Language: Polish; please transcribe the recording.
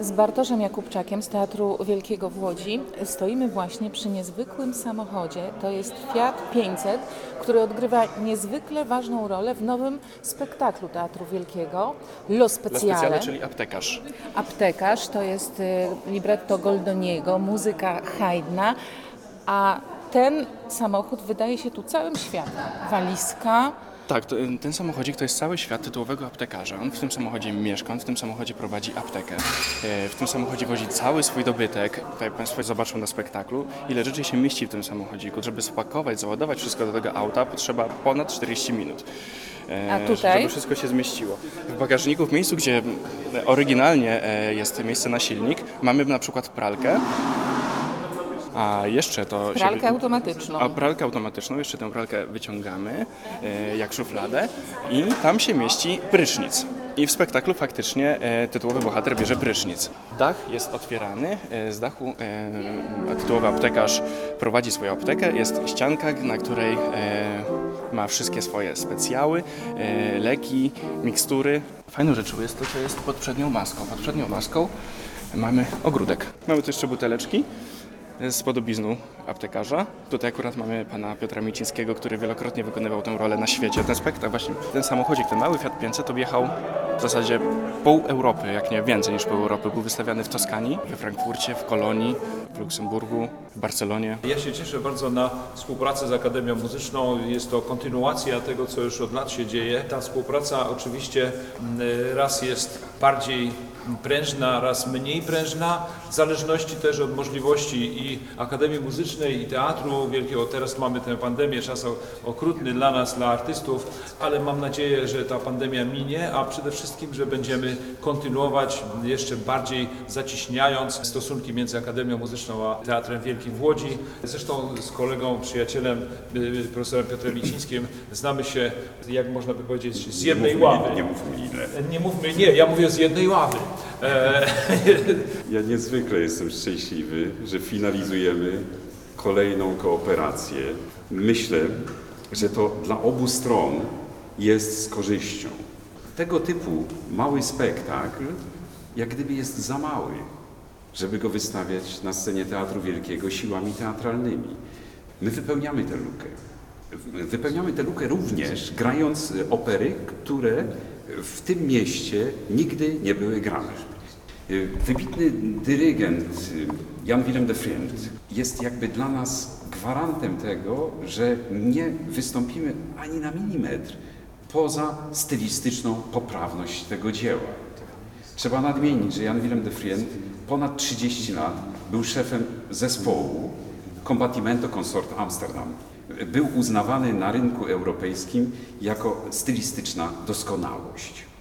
Z Bartoszem Jakubczakiem z Teatru Wielkiego w Łodzi stoimy właśnie przy niezwykłym samochodzie. To jest Fiat 500, który odgrywa niezwykle ważną rolę w nowym spektaklu Teatru Wielkiego Lo Speciale, czyli aptekarz. Aptekarz, to jest libretto Goldoniego, muzyka Haydna, a ten samochód wydaje się tu całym światem. Walizka. Tak, ten samochodzik to jest cały świat tytułowego aptekarza. On w tym samochodzie mieszka, on w tym samochodzie prowadzi aptekę. W tym samochodzie wozi cały swój dobytek. Tutaj Państwo zobaczą na spektaklu, ile rzeczy się mieści w tym samochodziku. Żeby spakować, załadować wszystko do tego auta, potrzeba ponad 40 minut. A tutaj? Żeby wszystko się zmieściło. W bagażniku, w miejscu, gdzie oryginalnie jest miejsce na silnik, mamy na przykład pralkę. A jeszcze to... Pralkę automatyczną. A pralkę automatyczną, jeszcze tę pralkę wyciągamy jak szufladę i tam się mieści prysznic. I w spektaklu faktycznie tytułowy bohater bierze prysznic. Dach jest otwierany, z dachu tytułowy aptekarz prowadzi swoją aptekę. Jest ścianka, na której ma wszystkie swoje specjały, leki, mikstury. Fajną rzeczą jest to, co jest pod przednią maską. Pod przednią maską mamy ogródek. Mamy tu jeszcze buteleczki z podobizną aptekarza. Tutaj akurat mamy pana Piotra Micińskiego, który wielokrotnie wykonywał tę rolę na świecie. Ten spektakl, właśnie ten samochodzik, ten mały Fiat 500 objechał w zasadzie pół Europy, jak nie więcej niż pół Europy. Był wystawiany w Toskanii, we Frankfurcie, w Kolonii, w Luksemburgu, w Barcelonie. Ja się cieszę bardzo na współpracę z Akademią Muzyczną. Jest to kontynuacja tego, co już od lat się dzieje. Ta współpraca oczywiście raz jest bardziej prężna, raz mniej prężna, w zależności też od możliwości i Akademii Muzycznej, i Teatru Wielkiego. Teraz mamy tę pandemię, czas okrutny dla nas, dla artystów, ale mam nadzieję, że ta pandemia minie, a przede wszystkim, że będziemy kontynuować, jeszcze bardziej zacieśniając stosunki między Akademią Muzyczną a Teatrem Wielkim w Łodzi. Zresztą z kolegą, przyjacielem, profesorem Piotrem Micińskim znamy się, jak można by powiedzieć, z jednej ławy. Nie mówmy ile. Nie mówmy, nie, ja mówię z jednej ławy. Ja niezwykle jestem szczęśliwy, że finalizujemy kolejną kooperację. Myślę, że to dla obu stron jest z korzyścią. Tego typu mały spektakl, jak gdyby jest za mały, żeby go wystawiać na scenie Teatru Wielkiego siłami teatralnymi. My wypełniamy tę lukę. Wypełniamy tę lukę również grając opery, które w tym mieście nigdy nie były grane. Wybitny dyrygent Jan Willem de Vriend jest jakby dla nas gwarantem tego, że nie wystąpimy ani na milimetr poza stylistyczną poprawność tego dzieła. Trzeba nadmienić, że Jan Willem de Vriend ponad 30 lat był szefem zespołu Combattimento Consort Amsterdam. Był uznawany na rynku europejskim jako stylistyczna doskonałość.